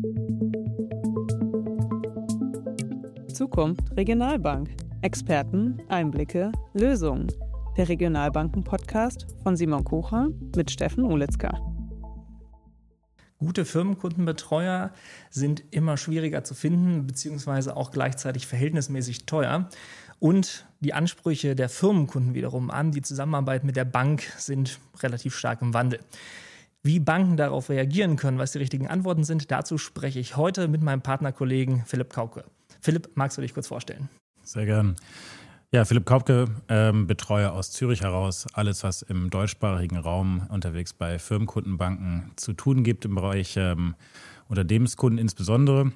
Zukunft Regionalbank. Experten, Einblicke, Lösungen. Der Regionalbanken-Podcast von Simon Kucher mit Steffen Ulitzka. Gute Firmenkundenbetreuer sind immer schwieriger zu finden, beziehungsweise auch gleichzeitig verhältnismäßig teuer. Und die Ansprüche der Firmenkunden wiederum an die Zusammenarbeit mit der Bank sind relativ stark im Wandel. Wie Banken darauf reagieren können, was die richtigen Antworten sind, dazu spreche ich heute mit meinem Partnerkollegen Philipp Kaupke. Philipp, magst du dich kurz vorstellen? Sehr gern. Ja, Philipp Kaupke, Betreuer aus Zürich heraus. Alles, was im deutschsprachigen Raum unterwegs bei Firmenkundenbanken zu tun gibt, im Bereich Unternehmenskunden insbesondere.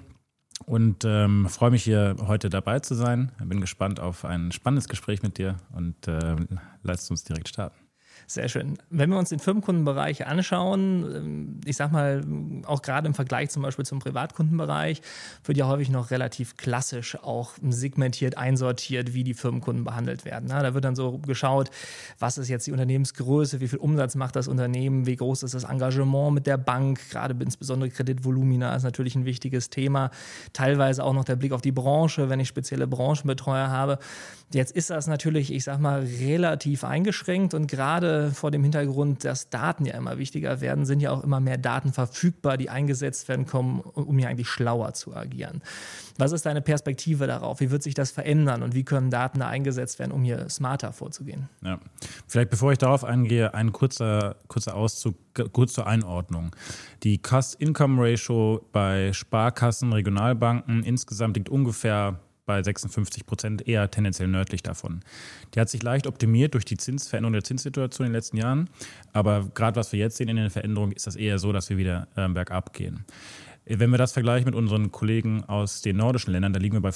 Und freue mich, hier heute dabei zu sein. Bin gespannt auf ein spannendes Gespräch mit dir und lasst uns direkt starten. Sehr schön. Wenn wir uns den Firmenkundenbereich anschauen, ich sag mal, auch gerade im Vergleich zum Beispiel zum Privatkundenbereich, wird ja häufig noch relativ klassisch auch segmentiert, einsortiert, wie die Firmenkunden behandelt werden. Da wird dann so geschaut, was ist jetzt die Unternehmensgröße, wie viel Umsatz macht das Unternehmen, wie groß ist das Engagement mit der Bank, gerade insbesondere Kreditvolumina ist natürlich ein wichtiges Thema. Teilweise auch noch der Blick auf die Branche, wenn ich spezielle Branchenbetreuer habe. Jetzt ist das natürlich, ich sag mal, relativ eingeschränkt und gerade vor dem Hintergrund, dass Daten ja immer wichtiger werden, sind ja auch immer mehr Daten verfügbar, die eingesetzt werden kommen, um hier eigentlich schlauer zu agieren. Was ist deine Perspektive darauf? Wie wird sich das verändern und wie können Daten da eingesetzt werden, um hier smarter vorzugehen? Ja. Vielleicht bevor ich darauf eingehe, ein kurzer Auszug, kurz zur Einordnung. Die Cost-Income-Ratio bei Sparkassen, Regionalbanken insgesamt liegt ungefähr bei 56%, eher tendenziell nördlich davon. Die hat sich leicht optimiert durch die Veränderung der Zinssituation in den letzten Jahren. Aber gerade was wir jetzt sehen in den Veränderungen, ist das eher so, dass wir wieder bergab gehen. Wenn wir das vergleichen mit unseren Kollegen aus den nordischen Ländern, da liegen wir bei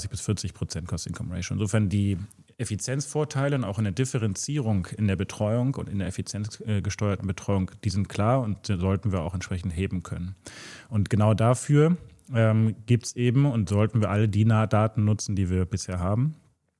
35-40% Cost-Income-Ratio. Insofern die Effizienzvorteile und auch in der Differenzierung in der Betreuung und in der effizienzgesteuerten Betreuung, die sind klar und sollten wir auch entsprechend heben können. Und genau dafür gibt es eben und sollten wir alle die Daten nutzen, die wir bisher haben.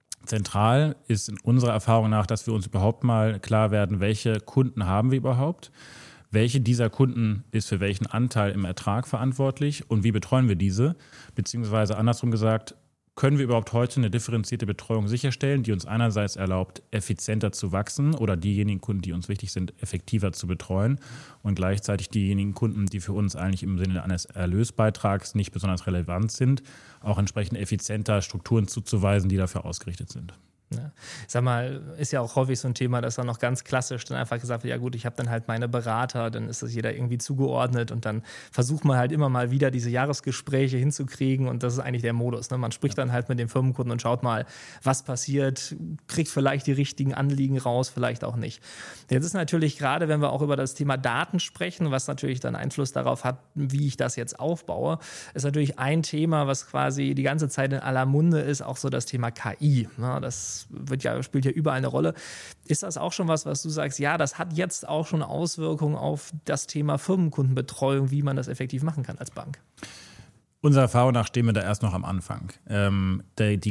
Zentral ist in unserer Erfahrung nach, dass wir uns überhaupt mal klar werden, welche Kunden haben wir überhaupt, welche dieser Kunden ist für welchen Anteil im Ertrag verantwortlich und wie betreuen wir diese, beziehungsweise andersrum gesagt, können wir überhaupt heute eine differenzierte Betreuung sicherstellen, die uns einerseits erlaubt, effizienter zu wachsen oder diejenigen Kunden, die uns wichtig sind, effektiver zu betreuen und gleichzeitig diejenigen Kunden, die für uns eigentlich im Sinne eines Erlösbeitrags nicht besonders relevant sind, auch entsprechend effizienter Strukturen zuzuweisen, die dafür ausgerichtet sind. Ja. Ich sag mal, ist ja auch häufig so ein Thema, dass dann noch ganz klassisch dann einfach gesagt wird, ja gut, ich habe dann halt meine Berater, dann ist das jeder irgendwie zugeordnet und dann versucht man halt immer mal wieder diese Jahresgespräche hinzukriegen und das ist eigentlich der Modus. Ne? Man spricht dann halt mit dem Firmenkunden und schaut mal, was passiert, kriegt vielleicht die richtigen Anliegen raus, vielleicht auch nicht. Jetzt ist natürlich gerade, wenn wir auch über das Thema Daten sprechen, was natürlich dann Einfluss darauf hat, wie ich das jetzt aufbaue, ist natürlich ein Thema, was quasi die ganze Zeit in aller Munde ist, auch so das Thema KI. Ne? Das spielt ja überall eine Rolle. Ist das auch schon was du sagst, ja, das hat jetzt auch schon Auswirkungen auf das Thema Firmenkundenbetreuung, wie man das effektiv machen kann als Bank? Unserer Erfahrung nach stehen wir da erst noch am Anfang. Das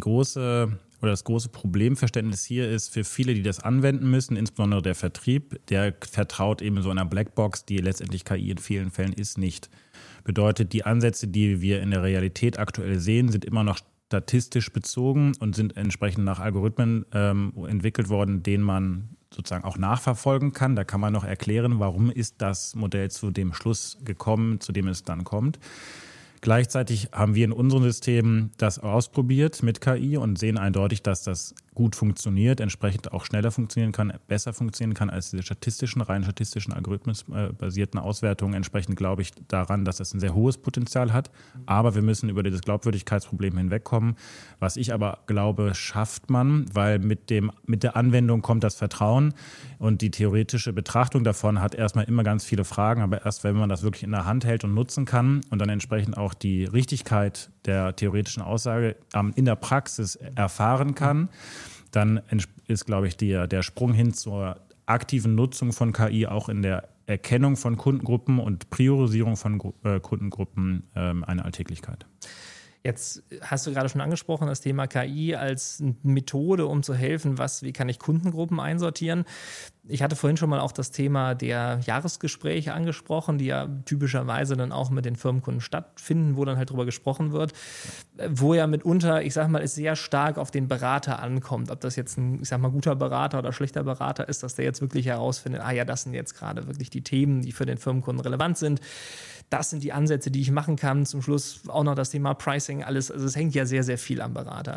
große Problemverständnis hier ist für viele, die das anwenden müssen, insbesondere der Vertrieb, der vertraut eben so einer Blackbox, die letztendlich KI in vielen Fällen ist, nicht. Bedeutet, die Ansätze, die wir in der Realität aktuell sehen, sind immer noch statistisch bezogen und sind entsprechend nach Algorithmen entwickelt worden, denen man sozusagen auch nachverfolgen kann. Da kann man noch erklären, warum ist das Modell zu dem Schluss gekommen, zu dem es dann kommt. Gleichzeitig haben wir in unseren Systemen das ausprobiert mit KI und sehen eindeutig, dass das gut funktioniert, entsprechend auch schneller funktionieren kann, besser funktionieren kann als diese rein statistischen algorithmusbasierten Auswertungen. Entsprechend glaube ich daran, dass das ein sehr hohes Potenzial hat. Aber wir müssen über dieses Glaubwürdigkeitsproblem hinwegkommen. Was ich aber glaube, schafft man, weil mit der Anwendung kommt das Vertrauen und die theoretische Betrachtung davon hat erstmal immer ganz viele Fragen. Aber erst wenn man das wirklich in der Hand hält und nutzen kann und dann entsprechend auch die Richtigkeit der theoretischen Aussage in der Praxis erfahren kann, dann ist, glaube ich, der Sprung hin zur aktiven Nutzung von KI auch in der Erkennung von Kundengruppen und Priorisierung von Kundengruppen eine Alltäglichkeit. Jetzt hast du gerade schon angesprochen, das Thema KI als Methode, um zu helfen, wie kann ich Kundengruppen einsortieren. Ich hatte vorhin schon mal auch das Thema der Jahresgespräche angesprochen, die ja typischerweise dann auch mit den Firmenkunden stattfinden, wo dann halt drüber gesprochen wird, wo ja mitunter, ich sag mal, es sehr stark auf den Berater ankommt, ob das jetzt ein, ich sag mal, guter Berater oder schlechter Berater ist, dass der jetzt wirklich herausfindet, das sind jetzt gerade wirklich die Themen, die für den Firmenkunden relevant sind. Das sind die Ansätze, die ich machen kann. Zum Schluss auch noch das Thema Pricing, alles. Also es hängt ja sehr, sehr viel am Berater.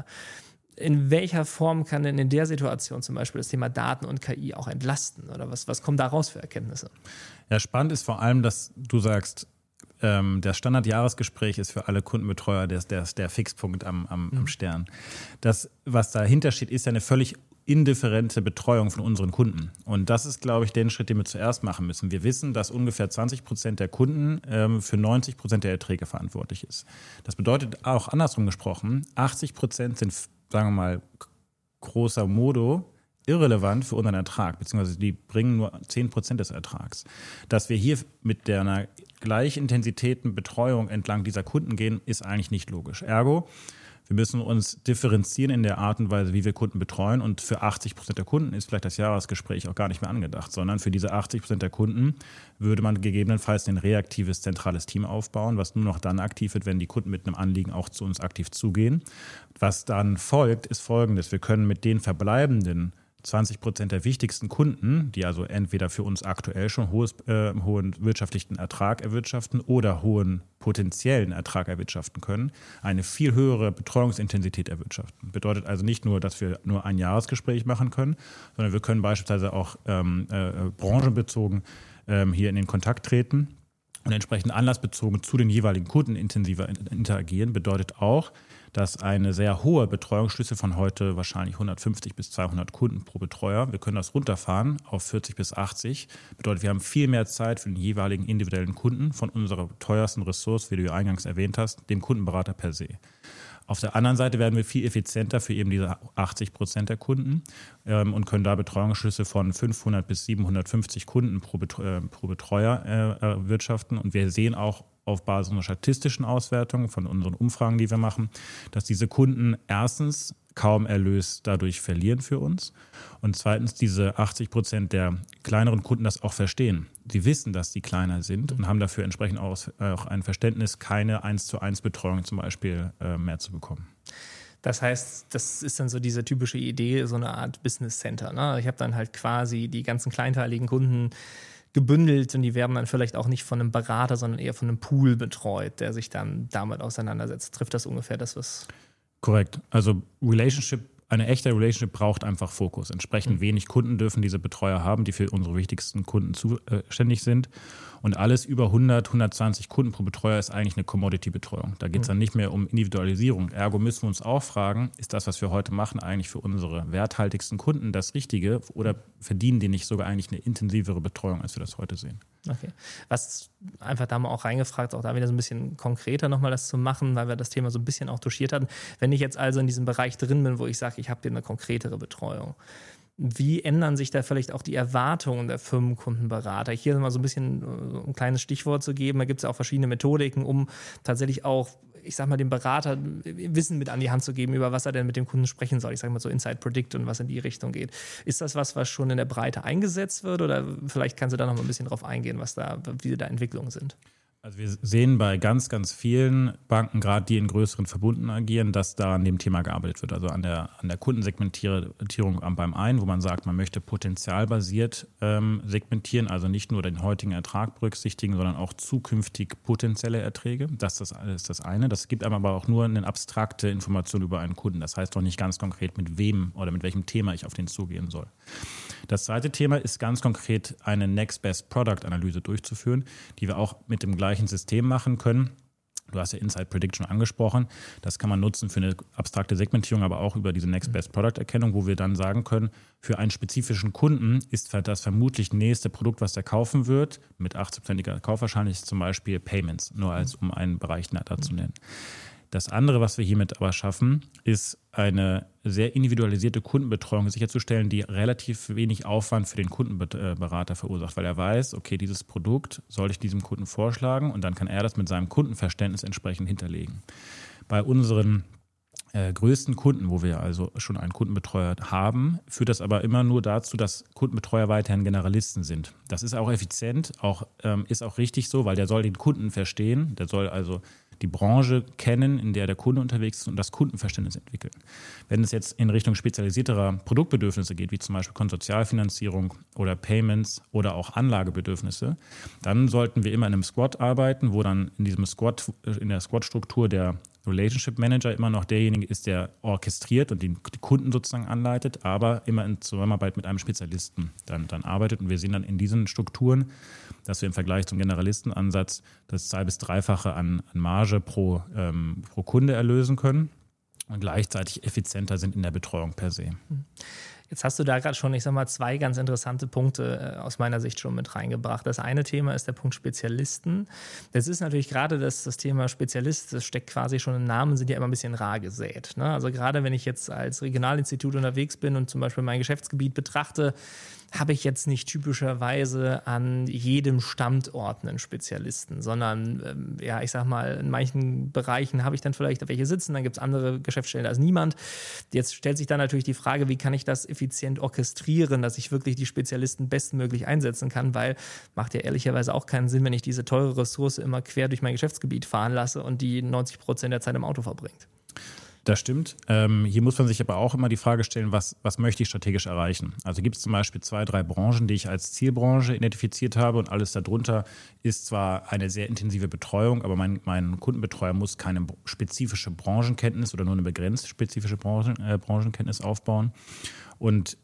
In welcher Form kann denn in der Situation zum Beispiel das Thema Daten und KI auch entlasten? Oder was kommt da raus für Erkenntnisse? Ja, spannend ist vor allem, dass du sagst, das Standardjahresgespräch ist für alle Kundenbetreuer der Fixpunkt am Stern. Das, was dahinter steht, ist ja eine völlig indifferente Betreuung von unseren Kunden. Und das ist, glaube ich, der Schritt, den wir zuerst machen müssen. Wir wissen, dass ungefähr 20% der Kunden für 90% der Erträge verantwortlich ist. Das bedeutet auch andersrum gesprochen, 80% sind, sagen wir mal, großer Modo irrelevant für unseren Ertrag, beziehungsweise die bringen nur 10% des Ertrags. Dass wir hier mit einer gleichintensiteten Betreuung entlang dieser Kunden gehen, ist eigentlich nicht logisch. Ergo, wir müssen uns differenzieren in der Art und Weise, wie wir Kunden betreuen. Und für 80% der Kunden ist vielleicht das Jahresgespräch auch gar nicht mehr angedacht, sondern für diese 80% der Kunden würde man gegebenenfalls ein reaktives, zentrales Team aufbauen, was nur noch dann aktiv wird, wenn die Kunden mit einem Anliegen auch zu uns aktiv zugehen. Was dann folgt, ist Folgendes. Wir können mit den verbleibenden 20% der wichtigsten Kunden, die also entweder für uns aktuell schon hohen wirtschaftlichen Ertrag erwirtschaften oder hohen potenziellen Ertrag erwirtschaften können, eine viel höhere Betreuungsintensität erwirtschaften. Bedeutet also nicht nur, dass wir nur ein Jahresgespräch machen können, sondern wir können beispielsweise auch branchenbezogen hier in den Kontakt treten und entsprechend anlassbezogen zu den jeweiligen Kunden intensiver interagieren. Bedeutet auch, dass eine sehr hohe Betreuungsschlüssel von heute wahrscheinlich 150 bis 200 Kunden pro Betreuer, wir können das runterfahren auf 40 bis 80. Bedeutet, wir haben viel mehr Zeit für den jeweiligen individuellen Kunden von unserer teuersten Ressource, wie du ja eingangs erwähnt hast, dem Kundenberater per se. Auf der anderen Seite werden wir viel effizienter für eben diese 80% der Kunden und können da Betreuungsschlüsse von 500 bis 750 Kunden pro Betreuer erwirtschaften. Und wir sehen auch auf Basis unserer statistischen Auswertung von unseren Umfragen, die wir machen, dass diese Kunden erstens kaum Erlös dadurch verlieren für uns und zweitens diese 80% der kleineren Kunden das auch verstehen. Sie wissen, dass die kleiner sind und haben dafür entsprechend auch ein Verständnis, keine 1:1 Betreuung zum Beispiel mehr zu bekommen. Das heißt, das ist dann so diese typische Idee, so eine Art Business Center. Ne? Ich habe dann halt quasi die ganzen kleinteiligen Kunden gebündelt und die werden dann vielleicht auch nicht von einem Berater, sondern eher von einem Pool betreut, der sich dann damit auseinandersetzt. Trifft das ungefähr das, was... Korrekt. Also eine echte Relationship braucht einfach Fokus. Entsprechend wenig Kunden dürfen diese Betreuer haben, die für unsere wichtigsten Kunden zuständig sind. Und alles über 100, 120 Kunden pro Betreuer ist eigentlich eine Commodity-Betreuung. Da geht es dann nicht mehr um Individualisierung. Ergo müssen wir uns auch fragen, ist das, was wir heute machen, eigentlich für unsere werthaltigsten Kunden das Richtige oder verdienen die nicht sogar eigentlich eine intensivere Betreuung, als wir das heute sehen? Okay. Was einfach da mal auch reingefragt, auch da wieder so ein bisschen konkreter nochmal das zu machen, weil wir das Thema so ein bisschen auch touchiert hatten. Wenn ich jetzt also in diesem Bereich drin bin, wo ich sage, ich habe hier eine konkretere Betreuung, wie ändern sich da vielleicht auch die Erwartungen der Firmenkundenberater? Hier mal so ein bisschen ein kleines Stichwort zu geben. Da gibt es ja auch verschiedene Methodiken, um tatsächlich auch, ich sag mal, dem Berater Wissen mit an die Hand zu geben, über was er denn mit dem Kunden sprechen soll. Ich sage mal so Inside Predict und was in die Richtung geht. Ist das was schon in der Breite eingesetzt wird oder vielleicht kannst du da noch mal ein bisschen drauf eingehen, wie da Entwicklungen sind? Also wir sehen bei ganz, ganz vielen Banken, gerade die in größeren Verbunden agieren, dass da an dem Thema gearbeitet wird. Also an der Kundensegmentierung beim einen, wo man sagt, man möchte potenzialbasiert segmentieren, also nicht nur den heutigen Ertrag berücksichtigen, sondern auch zukünftig potenzielle Erträge. Das ist das eine. Das gibt einem aber auch nur eine abstrakte Information über einen Kunden. Das heißt noch nicht ganz konkret, mit wem oder mit welchem Thema ich auf den zugehen soll. Das zweite Thema ist ganz konkret eine Next Best Product Analyse durchzuführen, die wir auch mit dem gleichen System machen können. Du hast ja Inside Predict schon angesprochen. Das kann man nutzen für eine abstrakte Segmentierung, aber auch über diese Next Best Product Erkennung, wo wir dann sagen können, für einen spezifischen Kunden ist das vermutlich nächste Produkt, was der kaufen wird, mit 80%iger Kaufwahrscheinlichkeit zum Beispiel Payments, nur um einen Bereich da zu nennen. Das andere, was wir hiermit aber schaffen, ist eine sehr individualisierte Kundenbetreuung sicherzustellen, die relativ wenig Aufwand für den Kundenberater verursacht, weil er weiß, okay, dieses Produkt soll ich diesem Kunden vorschlagen und dann kann er das mit seinem Kundenverständnis entsprechend hinterlegen. Bei unseren größten Kunden, wo wir also schon einen Kundenbetreuer haben, führt das aber immer nur dazu, dass Kundenbetreuer weiterhin Generalisten sind. Das ist auch effizient, ist auch richtig so, weil der soll den Kunden verstehen, der soll also die Branche kennen, in der der Kunde unterwegs ist und das Kundenverständnis entwickeln. Wenn es jetzt in Richtung spezialisierterer Produktbedürfnisse geht, wie zum Beispiel Konsortialfinanzierung oder Payments oder auch Anlagebedürfnisse, dann sollten wir immer in einem Squad arbeiten, wo dann in der Squad-Struktur der Relationship Manager immer noch derjenige ist, der orchestriert und die Kunden sozusagen anleitet, aber immer in Zusammenarbeit mit einem Spezialisten dann arbeitet. Und wir sehen dann in diesen Strukturen, dass wir im Vergleich zum Generalistenansatz das 2- bis 3-fache an Marge pro Kunde erlösen können und gleichzeitig effizienter sind in der Betreuung per se. Jetzt hast du da gerade schon, 2 ganz interessante Punkte aus meiner Sicht schon mit reingebracht. Das eine Thema ist der Punkt Spezialisten. Das ist natürlich gerade das Thema Spezialist, das steckt quasi schon im Namen, sind ja immer ein bisschen rar gesät. Ne? Also gerade wenn ich jetzt als Regionalinstitut unterwegs bin und zum Beispiel mein Geschäftsgebiet betrachte, habe ich jetzt nicht typischerweise an jedem Standort einen Spezialisten, sondern in manchen Bereichen habe ich dann vielleicht welche sitzen, dann gibt es andere Geschäftsstellen, da ist niemand. Jetzt stellt sich dann natürlich die Frage, wie kann ich das effizient orchestrieren, dass ich wirklich die Spezialisten bestmöglich einsetzen kann, weil macht ja ehrlicherweise auch keinen Sinn, wenn ich diese teure Ressource immer quer durch mein Geschäftsgebiet fahren lasse und die 90% der Zeit im Auto verbringt. Das stimmt. Hier muss man sich aber auch immer die Frage stellen, was möchte ich strategisch erreichen? Also gibt es zum Beispiel 2, 3 Branchen, die ich als Zielbranche identifiziert habe und alles darunter ist zwar eine sehr intensive Betreuung, aber mein Kundenbetreuer muss keine spezifische Branchenkenntnis oder nur eine begrenzt spezifische Branchenkenntnis aufbauen. Und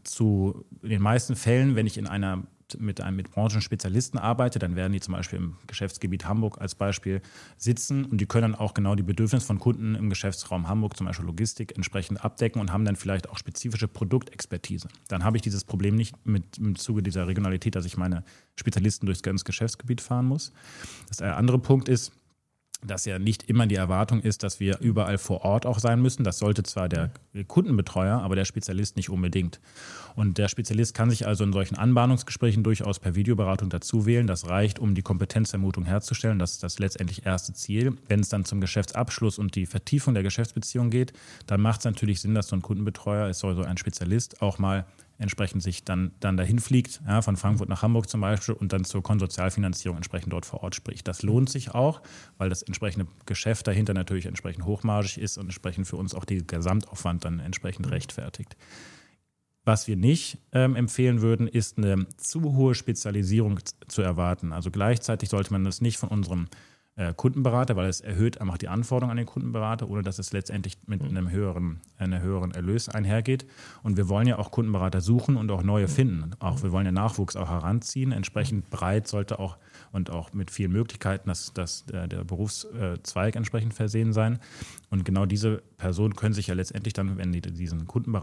in den meisten Fällen, wenn ich mit Branchenspezialisten arbeite, dann werden die zum Beispiel im Geschäftsgebiet Hamburg als Beispiel sitzen und die können dann auch genau die Bedürfnisse von Kunden im Geschäftsraum Hamburg, zum Beispiel Logistik, entsprechend abdecken und haben dann vielleicht auch spezifische Produktexpertise. Dann habe ich dieses Problem nicht im Zuge dieser Regionalität, dass ich meine Spezialisten durchs ganze Geschäftsgebiet fahren muss. Der andere Punkt ist, dass ja nicht immer die Erwartung ist, dass wir überall vor Ort auch sein müssen. Das sollte zwar der Kundenbetreuer, aber der Spezialist nicht unbedingt. Und der Spezialist kann sich also in solchen Anbahnungsgesprächen durchaus per Videoberatung dazu wählen. Das reicht, um die Kompetenzvermutung herzustellen. Das ist das letztendlich erste Ziel. Wenn es dann zum Geschäftsabschluss und die Vertiefung der Geschäftsbeziehung geht, dann macht es natürlich Sinn, dass so ein Kundenbetreuer, so ein Spezialist auch mal entsprechend sich dann dahin fliegt, ja, von Frankfurt nach Hamburg zum Beispiel und dann zur Konsortialfinanzierung entsprechend dort vor Ort spricht. Das lohnt sich auch, weil das entsprechende Geschäft dahinter natürlich entsprechend hochmargig ist und entsprechend für uns auch den Gesamtaufwand dann entsprechend rechtfertigt. Was wir nicht empfehlen würden, ist eine zu hohe Spezialisierung zu erwarten. Also gleichzeitig sollte man das nicht von unserem Kundenberater, weil es erhöht einfach die Anforderungen an den Kundenberater, ohne dass es letztendlich mit einer höheren Erlös einhergeht. Und wir wollen ja auch Kundenberater suchen und auch neue finden. Auch wir wollen ja Nachwuchs auch heranziehen. Entsprechend breit sollte auch und auch mit vielen Möglichkeiten, dass der Berufszweig entsprechend versehen sein. Und genau diese Personen können sich ja letztendlich dann, wenn die diesen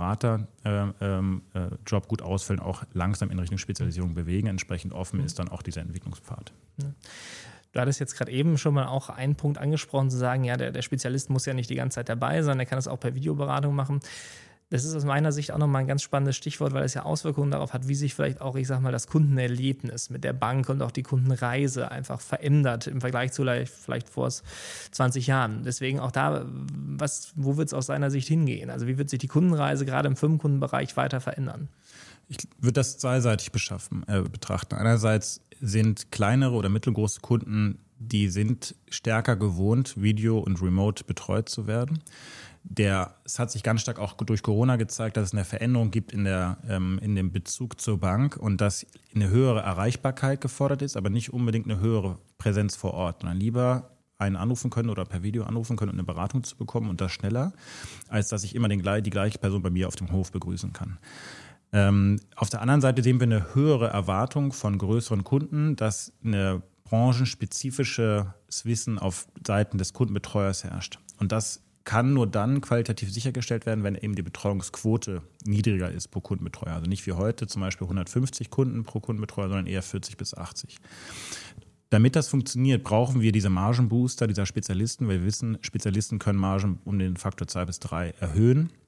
Kundenberater-Job gut ausfüllen, auch langsam in Richtung Spezialisierung bewegen. Entsprechend offen ist dann auch dieser Entwicklungspfad. Ja. Du hattest jetzt gerade eben schon mal auch einen Punkt angesprochen, zu sagen, ja, der Spezialist muss ja nicht die ganze Zeit dabei sein, der kann das auch per Videoberatung machen. Das ist aus meiner Sicht auch nochmal ein ganz spannendes Stichwort, weil es ja Auswirkungen darauf hat, wie sich vielleicht auch, das Kundenerlebnis mit der Bank und auch die Kundenreise einfach verändert im Vergleich zu vielleicht vor 20 Jahren. Deswegen auch da, wo wird es aus seiner Sicht hingehen? Also wie wird sich die Kundenreise gerade im Firmenkundenbereich weiter verändern? Ich würde das zweiseitig betrachten. Einerseits sind kleinere oder mittelgroße Kunden, die sind stärker gewohnt, Video und Remote betreut zu werden. Es hat sich ganz stark auch durch Corona gezeigt, dass es eine Veränderung gibt in dem Bezug zur Bank und dass eine höhere Erreichbarkeit gefordert ist, aber nicht unbedingt eine höhere Präsenz vor Ort, sondern lieber einen anrufen können oder per Video anrufen können, um eine Beratung zu bekommen und das schneller, als dass ich immer die gleiche Person bei mir auf dem Hof begrüßen kann. Auf der anderen Seite sehen wir eine höhere Erwartung von größeren Kunden, dass eine branchenspezifisches Wissen auf Seiten des Kundenbetreuers herrscht. Und das kann nur dann qualitativ sichergestellt werden, wenn eben die Betreuungsquote niedriger ist pro Kundenbetreuer. Also nicht wie heute zum Beispiel 150 Kunden pro Kundenbetreuer, sondern eher 40 bis 80. Damit das funktioniert, brauchen wir diese Margenbooster dieser Spezialisten, weil wir wissen, Spezialisten können Margen um den Faktor 2 bis 3 erhöhen.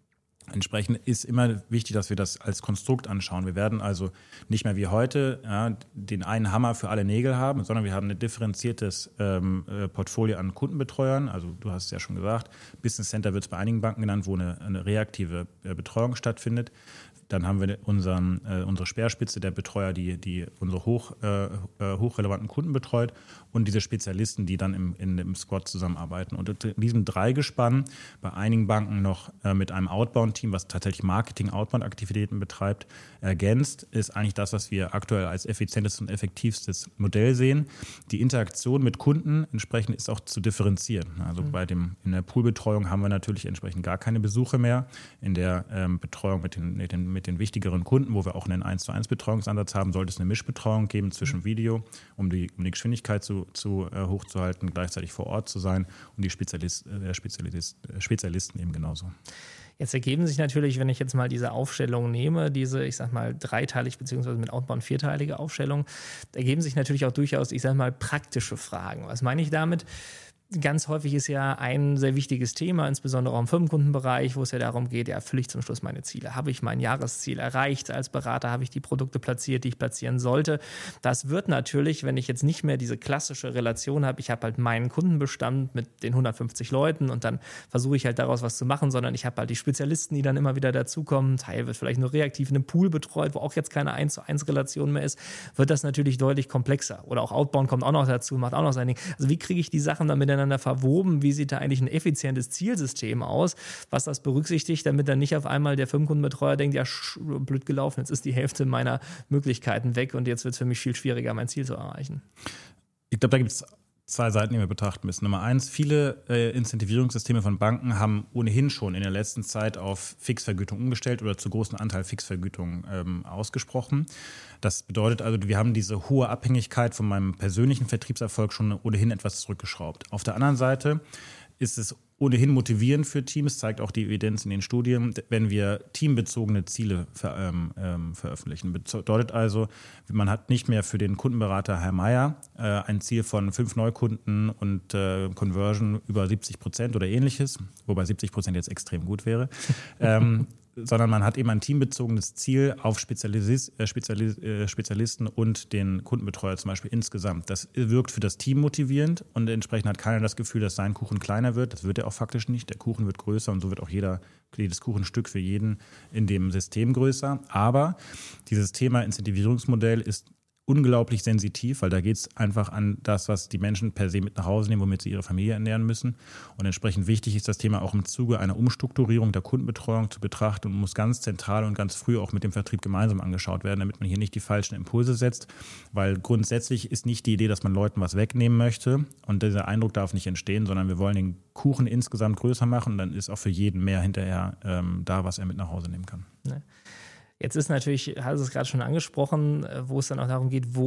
Entsprechend ist immer wichtig, dass wir das als Konstrukt anschauen. Wir werden also nicht mehr wie heute den einen Hammer für alle Nägel haben, sondern wir haben ein differenziertes Portfolio an Kundenbetreuern. Also du hast es ja schon gesagt, Business Center wird es bei einigen Banken genannt, wo eine reaktive Betreuung stattfindet. Dann haben wir unsere Speerspitze, der Betreuer, die unsere hochrelevanten Kunden betreut, und diese Spezialisten, die dann im Squad zusammenarbeiten. Und in diesem Dreigespann, bei einigen Banken noch mit einem Outbound-Team, was tatsächlich Marketing-Outbound-Aktivitäten betreibt, ergänzt, ist eigentlich das, was wir aktuell als effizientestes und effektivstes Modell sehen. Die Interaktion mit Kunden entsprechend ist auch zu differenzieren. Also in der Poolbetreuung haben wir natürlich entsprechend gar keine Besuche mehr. In der Betreuung mit den wichtigeren Kunden, wo wir auch einen 1:1 Betreuungsansatz haben, sollte es eine Mischbetreuung geben zwischen Video, um die Geschwindigkeit hochzuhalten, gleichzeitig vor Ort zu sein, und die Spezialisten eben genauso. Jetzt ergeben sich natürlich, wenn ich jetzt mal diese Aufstellung nehme, diese, ich sag mal, dreiteilig beziehungsweise mit Outbound vierteilige Aufstellung, ergeben sich natürlich auch durchaus, ich sag mal, praktische Fragen. Was meine ich damit? Ganz häufig ist ja ein sehr wichtiges Thema, insbesondere auch im Firmenkundenbereich, wo es ja darum geht, erfülle ich zum Schluss meine Ziele? Habe ich mein Jahresziel erreicht? Als Berater habe ich die Produkte platziert, die ich platzieren sollte? Das wird natürlich, wenn ich jetzt nicht mehr diese klassische Relation habe, ich habe halt meinen Kundenbestand mit den 150 Leuten und dann versuche ich halt daraus was zu machen, sondern ich habe halt die Spezialisten, die dann immer wieder dazukommen. Teil wird vielleicht nur reaktiv in einem Pool betreut, wo auch jetzt keine 1:1 Relation mehr ist, wird das natürlich deutlich komplexer. Oder auch Outbound kommt auch noch dazu, macht auch noch sein Ding. Also wie kriege ich die Sachen dann miteinander verwoben? Wie sieht da eigentlich ein effizientes Zielsystem aus, was das berücksichtigt, damit dann nicht auf einmal der Firmenkundenbetreuer denkt, ja, blöd gelaufen, jetzt ist die Hälfte meiner Möglichkeiten weg und jetzt wird es für mich viel schwieriger, mein Ziel zu erreichen. Ich glaube, da gibt es zwei Seiten, die wir betrachten müssen. Nummer eins, viele Incentivierungssysteme von Banken haben ohnehin schon in der letzten Zeit auf Fixvergütung umgestellt oder zu großen Anteil Fixvergütung ausgesprochen. Das bedeutet also, wir haben diese hohe Abhängigkeit von meinem persönlichen Vertriebserfolg schon ohnehin etwas zurückgeschraubt. Auf der anderen Seite ist es ohnehin motivierend für Teams, zeigt auch die Evidenz in den Studien, wenn wir teambezogene Ziele veröffentlichen. Bedeutet also, man hat nicht mehr für den Kundenberater Herr Meier ein Ziel von 5 Neukunden und Conversion über 70% oder ähnliches, wobei 70% jetzt extrem gut wäre, sondern man hat eben ein teambezogenes Ziel auf Spezialisten und den Kundenbetreuer zum Beispiel insgesamt. Das wirkt für das Team motivierend und entsprechend hat keiner das Gefühl, dass sein Kuchen kleiner wird. Das wird er auch faktisch nicht. Der Kuchen wird größer und so wird auch jedes Kuchenstück für jeden in dem System größer. Aber dieses Thema Incentivierungsmodell ist unglaublich sensitiv, weil da geht es einfach an das, was die Menschen per se mit nach Hause nehmen, womit sie ihre Familie ernähren müssen. Und entsprechend wichtig ist das Thema auch im Zuge einer Umstrukturierung der Kundenbetreuung zu betrachten und muss ganz zentral und ganz früh auch mit dem Vertrieb gemeinsam angeschaut werden, damit man hier nicht die falschen Impulse setzt, weil grundsätzlich ist nicht die Idee, dass man Leuten was wegnehmen möchte und dieser Eindruck darf nicht entstehen, sondern wir wollen den Kuchen insgesamt größer machen und dann ist auch für jeden mehr hinterher da, was er mit nach Hause nehmen kann. Ne. Jetzt ist natürlich, hast du es gerade schon angesprochen, wo es dann auch darum geht,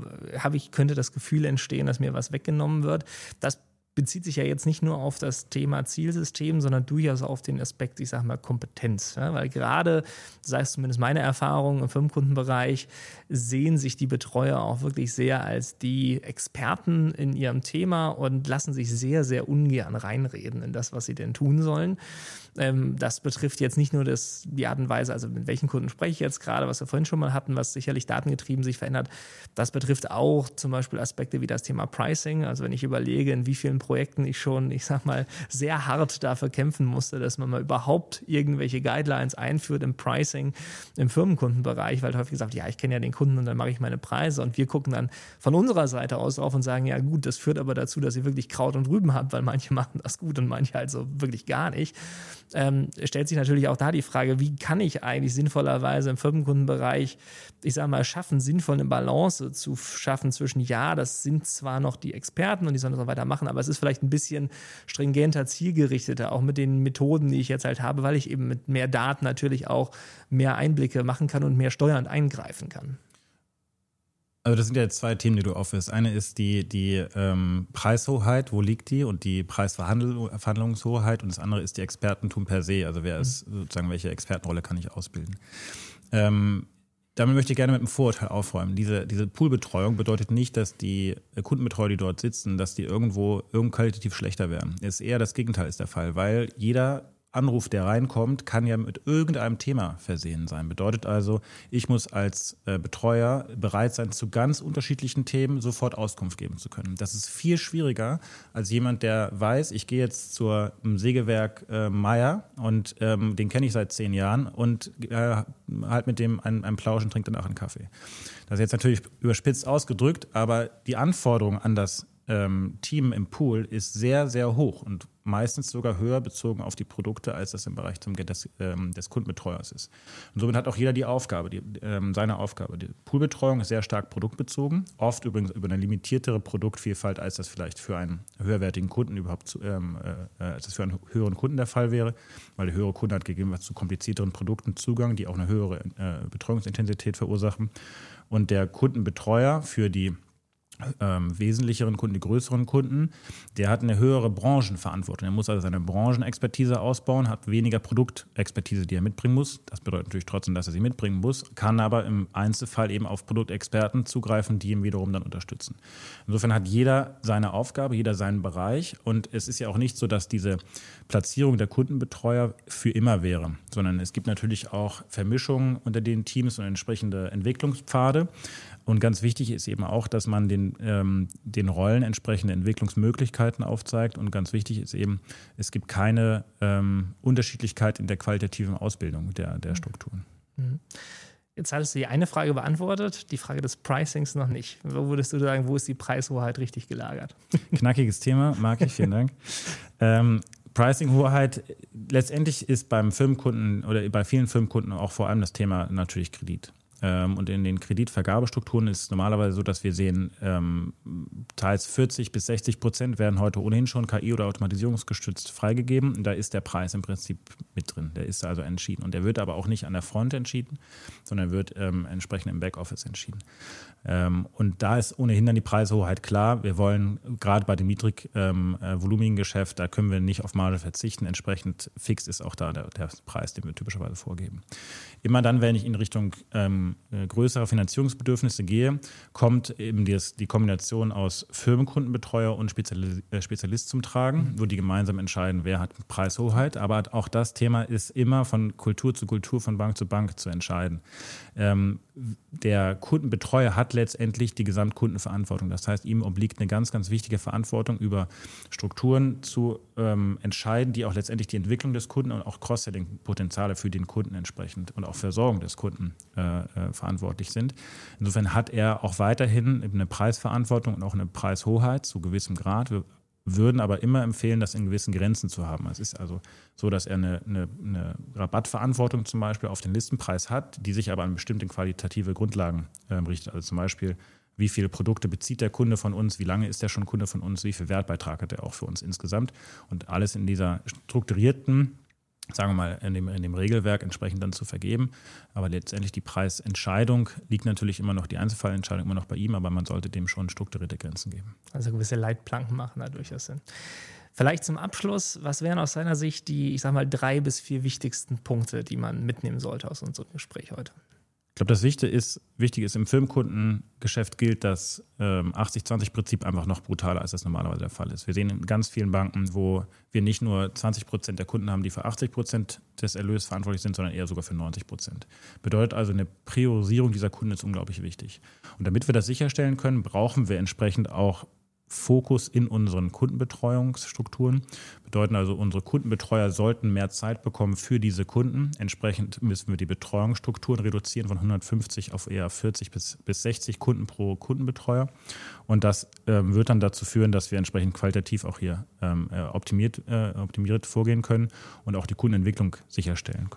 könnte das Gefühl entstehen, dass mir was weggenommen wird. Das bezieht sich ja jetzt nicht nur auf das Thema Zielsystem, sondern durchaus auf den Aspekt, ich sage mal, Kompetenz. Ja? Weil gerade, sei es zumindest meine Erfahrung im Firmenkundenbereich, sehen sich die Betreuer auch wirklich sehr als die Experten in ihrem Thema und lassen sich sehr, sehr ungern reinreden in das, was sie denn tun sollen. Das betrifft jetzt nicht nur die Art und Weise, also mit welchen Kunden spreche ich jetzt gerade, was wir vorhin schon mal hatten, was sicherlich datengetrieben sich verändert. Das betrifft auch zum Beispiel Aspekte wie das Thema Pricing. Also wenn ich überlege, in wie vielen Projekten ich schon, ich sag mal, sehr hart dafür kämpfen musste, dass man mal überhaupt irgendwelche Guidelines einführt im Pricing im Firmenkundenbereich, weil häufig gesagt, ja, ich kenne ja den Kunden und dann mache ich meine Preise und wir gucken dann von unserer Seite aus drauf und sagen, ja gut, das führt aber dazu, dass ihr wirklich Kraut und Rüben habt, weil manche machen das gut und manche halt so wirklich gar nicht. Stellt sich natürlich auch da die Frage, wie kann ich eigentlich sinnvollerweise im Firmenkundenbereich, ich sage mal, schaffen, sinnvoll eine Balance zu schaffen zwischen, ja, das sind zwar noch die Experten und die sollen das noch weiter machen, aber es ist vielleicht ein bisschen stringenter, zielgerichteter, auch mit den Methoden, die ich jetzt halt habe, weil ich eben mit mehr Daten natürlich auch mehr Einblicke machen kann und mehr steuernd eingreifen kann. Also das sind ja jetzt zwei Themen, die du aufwirfst. Eine ist die Preishoheit, wo liegt die, und die Preisverhandlungshoheit, und das andere ist die Expertentum per se. Also wer ist sozusagen, welche Expertenrolle kann ich ausbilden? Damit möchte ich gerne mit einem Vorurteil aufräumen. Diese Poolbetreuung bedeutet nicht, dass die Kundenbetreuer, die dort sitzen, dass die irgendwo qualitativ schlechter wären. Es ist eher das Gegenteil ist der Fall, weil jeder Anruf, der reinkommt, kann ja mit irgendeinem Thema versehen sein. Bedeutet also, ich muss als Betreuer bereit sein, zu ganz unterschiedlichen Themen sofort Auskunft geben zu können. Das ist viel schwieriger als jemand, der weiß, ich gehe jetzt zum Sägewerk Meier und den kenne ich seit 10 Jahren und halt mit dem einen Plausch und trinkt danach einen Kaffee. Das ist jetzt natürlich überspitzt ausgedrückt, aber die Anforderung an das Team im Pool ist sehr, sehr hoch und meistens sogar höher bezogen auf die Produkte, als das im Bereich des Kundenbetreuers ist. Und somit hat auch jeder die Aufgabe, seine Aufgabe. Die Poolbetreuung ist sehr stark produktbezogen, oft übrigens über eine limitiertere Produktvielfalt, als das vielleicht für einen höherwertigen Kunden als das für einen höheren Kunden der Fall wäre, weil der höhere Kunde hat gegebenenfalls zu komplizierteren Produkten Zugang, die auch eine höhere Betreuungsintensität verursachen. Und der Kundenbetreuer für die wesentlicheren Kunden, die größeren Kunden, der hat eine höhere Branchenverantwortung. Er muss also seine Branchenexpertise ausbauen, hat weniger Produktexpertise, die er mitbringen muss. Das bedeutet natürlich trotzdem, dass er sie mitbringen muss, kann aber im Einzelfall eben auf Produktexperten zugreifen, die ihm wiederum dann unterstützen. Insofern hat jeder seine Aufgabe, jeder seinen Bereich und es ist ja auch nicht so, dass diese Platzierung der Kundenbetreuer für immer wäre, sondern es gibt natürlich auch Vermischungen unter den Teams und entsprechende Entwicklungspfade. Und ganz wichtig ist eben auch, dass man den Rollen entsprechende Entwicklungsmöglichkeiten aufzeigt. Und ganz wichtig ist eben, es gibt keine Unterschiedlichkeit in der qualitativen Ausbildung der Strukturen. Jetzt hattest du die eine Frage beantwortet, die Frage des Pricings noch nicht. Wo würdest du sagen, wo ist die Preishoheit richtig gelagert? Knackiges Thema, mag ich, vielen Dank. Pricing-Hoheit, letztendlich ist beim Firmenkunden oder bei vielen Firmenkunden auch vor allem das Thema natürlich Kredit. Und in den Kreditvergabestrukturen ist es normalerweise so, dass wir sehen, teils 40-60% werden heute ohnehin schon KI- oder automatisierungsgestützt freigegeben. Und da ist der Preis im Prinzip mit drin. Der ist also entschieden. Und der wird aber auch nicht an der Front entschieden, sondern wird entsprechend im Backoffice entschieden. Und da ist ohnehin dann die Preishoheit klar. Wir wollen gerade bei dem niedrig volumigen Geschäft, da können wir nicht auf Marge verzichten. Entsprechend fix ist auch da der Preis, den wir typischerweise vorgeben. Immer dann, wenn ich in Richtung größere Finanzierungsbedürfnisse gehe, kommt eben die Kombination aus Firmenkundenbetreuer und Spezialist zum Tragen, wo die gemeinsam entscheiden, wer hat Preishoheit. Aber auch das Thema ist immer von Kultur zu Kultur, von Bank zu Bank zu entscheiden. Der Kundenbetreuer hat letztendlich die Gesamtkundenverantwortung. Das heißt, ihm obliegt eine ganz, ganz wichtige Verantwortung, über Strukturen zu entscheiden, die auch letztendlich die Entwicklung des Kunden und auch Cross-Selling-Potenziale für den Kunden entsprechend und auch Versorgung des Kunden verantwortlich sind. Insofern hat er auch weiterhin eine Preisverantwortung und auch eine Preishoheit zu gewissem Grad. Wir würden aber immer empfehlen, das in gewissen Grenzen zu haben. Es ist also so, dass er eine Rabattverantwortung zum Beispiel auf den Listenpreis hat, die sich aber an bestimmte qualitative Grundlagen richtet. Also zum Beispiel, wie viele Produkte bezieht der Kunde von uns, wie lange ist er schon Kunde von uns, wie viel Wertbeitrag hat er auch für uns insgesamt. Und alles in dieser strukturierten, sagen wir mal, in dem Regelwerk entsprechend dann zu vergeben. Aber letztendlich die Preisentscheidung liegt natürlich immer noch, die Einzelfallentscheidung immer noch bei ihm, aber man sollte dem schon strukturierte Grenzen geben. Also gewisse Leitplanken machen da durchaus Sinn. Vielleicht zum Abschluss, was wären aus seiner Sicht die, 3 bis 4 wichtigsten Punkte, die man mitnehmen sollte aus unserem Gespräch heute? Ich glaube, das Wichtige ist, im Firmenkundengeschäft gilt das 80-20-Prinzip einfach noch brutaler, als das normalerweise der Fall ist. Wir sehen in ganz vielen Banken, wo wir nicht nur 20% der Kunden haben, die für 80% des Erlöses verantwortlich sind, sondern eher sogar für 90%. Bedeutet also, eine Priorisierung dieser Kunden ist unglaublich wichtig. Und damit wir das sicherstellen können, brauchen wir entsprechend auch Fokus in unseren Kundenbetreuungsstrukturen. Bedeuten also, unsere Kundenbetreuer sollten mehr Zeit bekommen für diese Kunden. Entsprechend müssen wir die Betreuungsstrukturen reduzieren von 150 auf eher 40 bis 60 Kunden pro Kundenbetreuer. Und das wird dann dazu führen, dass wir entsprechend qualitativ auch hier optimiert vorgehen können und auch die Kundenentwicklung sicherstellen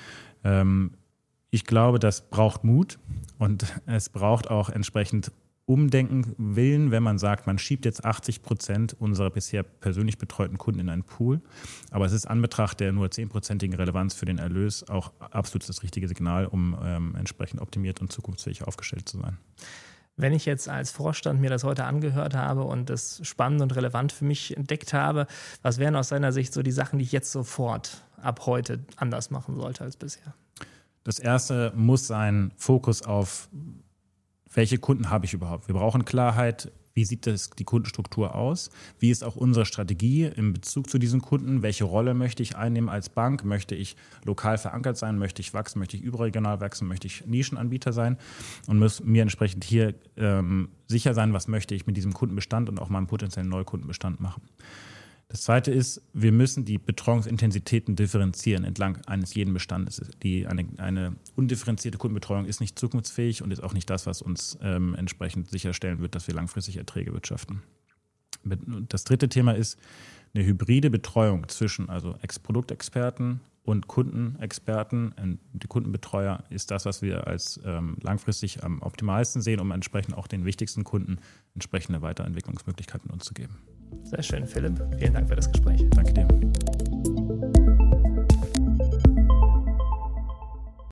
können. Ich glaube, das braucht Mut und es braucht auch entsprechend Umdenken Willen, wenn man sagt, man schiebt jetzt 80% unserer bisher persönlich betreuten Kunden in einen Pool. Aber es ist an Betracht der nur 10%igen Relevanz für den Erlös auch absolut das richtige Signal, um entsprechend optimiert und zukunftsfähig aufgestellt zu sein. Wenn ich jetzt als Vorstand mir das heute angehört habe und das spannend und relevant für mich entdeckt habe, was wären aus seiner Sicht so die Sachen, die ich jetzt sofort ab heute anders machen sollte als bisher? Das erste muss sein Fokus auf: Welche Kunden habe ich überhaupt? Wir brauchen Klarheit, Wie sieht die Kundenstruktur aus? Wie ist auch unsere Strategie in Bezug zu diesen Kunden? Welche Rolle möchte ich einnehmen als Bank? Möchte ich lokal verankert sein? Möchte ich wachsen? Möchte ich überregional wachsen? Möchte ich Nischenanbieter sein? Und muss mir entsprechend hier sicher sein, was möchte ich mit diesem Kundenbestand und auch meinem potenziellen Neukundenbestand machen. Das Zweite ist, wir müssen die Betreuungsintensitäten differenzieren entlang eines jeden Bestandes. Eine undifferenzierte Kundenbetreuung ist nicht zukunftsfähig und ist auch nicht das, was uns entsprechend sicherstellen wird, dass wir langfristig Erträge wirtschaften. Das dritte Thema ist eine hybride Betreuung zwischen also Produktexperten und Kundenexperten. Die Kundenbetreuer ist das, was wir als langfristig am optimalsten sehen, um entsprechend auch den wichtigsten Kunden entsprechende Weiterentwicklungsmöglichkeiten uns zu geben. Sehr schön, Philipp. Vielen Dank für das Gespräch.